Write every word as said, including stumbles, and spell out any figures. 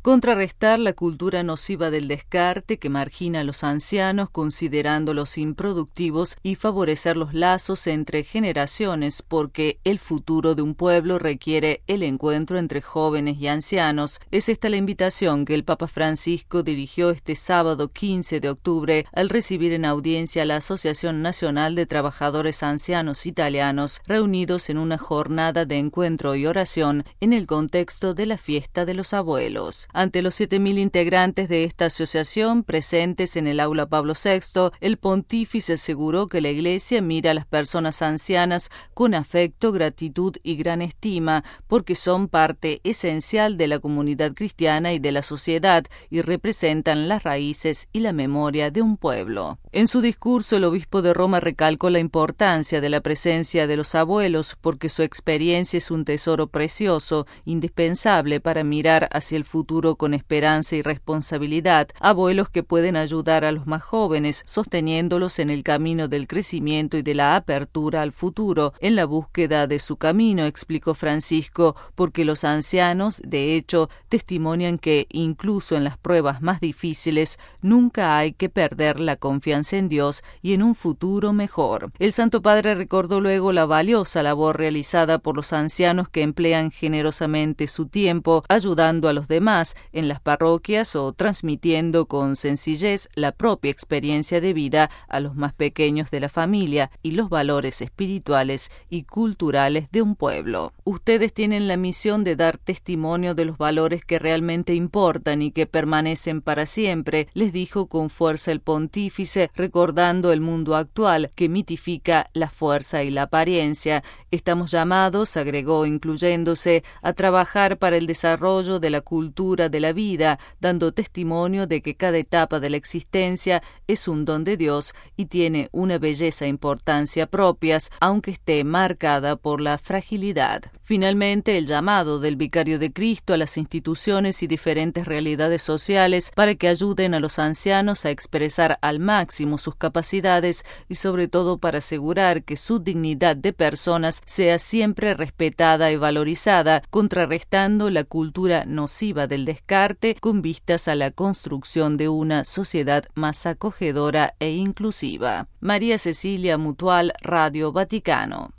Contrarrestar la cultura nociva del descarte que margina a los ancianos considerándolos improductivos y favorecer los lazos entre generaciones, porque el futuro de un pueblo requiere el encuentro entre jóvenes y ancianos. Es esta la invitación que el Papa Francisco dirigió este sábado quince de octubre al recibir en audiencia a la Asociación Nacional de Trabajadores Ancianos Italianos, reunidos en una jornada de encuentro y oración en el contexto de la fiesta de los abuelos. Ante los siete mil integrantes de esta asociación presentes en el aula Pablo sexto, el pontífice aseguró que la Iglesia mira a las personas ancianas con afecto, gratitud y gran estima, porque son parte esencial de la comunidad cristiana y de la sociedad y representan las raíces y la memoria de un pueblo. En su discurso, el obispo de Roma recalcó la importancia de la presencia de los abuelos, porque su experiencia es un tesoro precioso, indispensable para mirar hacia el futuro con esperanza y responsabilidad, abuelos que pueden ayudar a los más jóvenes, sosteniéndolos en el camino del crecimiento y de la apertura al futuro, en la búsqueda de su camino, explicó Francisco, porque los ancianos, de hecho, testimonian que, incluso en las pruebas más difíciles, nunca hay que perder la confianza en Dios y en un futuro mejor. El Santo Padre recordó luego la valiosa labor realizada por los ancianos que emplean generosamente su tiempo, ayudando a los demás en las parroquias o transmitiendo con sencillez la propia experiencia de vida a los más pequeños de la familia y los valores espirituales y culturales de un pueblo. Ustedes tienen la misión de dar testimonio de los valores que realmente importan y que permanecen para siempre, les dijo con fuerza el pontífice, recordando el mundo actual que mitifica la fuerza y la apariencia. Estamos llamados, agregó, incluyéndose, a trabajar para el desarrollo de la cultura de la vida, dando testimonio de que cada etapa de la existencia es un don de Dios y tiene una belleza e importancia propias, aunque esté marcada por la fragilidad. Finalmente, el llamado del Vicario de Cristo a las instituciones y diferentes realidades sociales para que ayuden a los ancianos a expresar al máximo sus capacidades y sobre todo para asegurar que su dignidad de personas sea siempre respetada y valorizada, contrarrestando la cultura nociva del descarte con vistas a la construcción de una sociedad más acogedora e inclusiva. María Cecilia Mutual, Radio Vaticano.